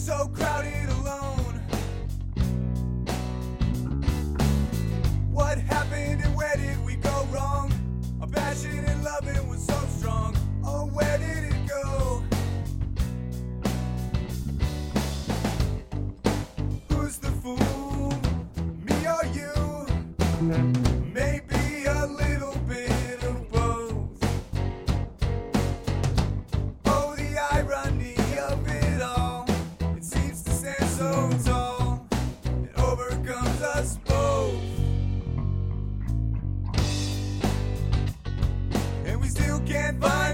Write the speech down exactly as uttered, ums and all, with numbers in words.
so crowded alone. What happened and where did we go wrong? Our passion and loving was so strong. Oh, where did it go? Who's the fool? Me or you? Maybe a little bit of both. Oh, the irony of it all. It seems to stand so tall. It overcomes us both. And we still can't find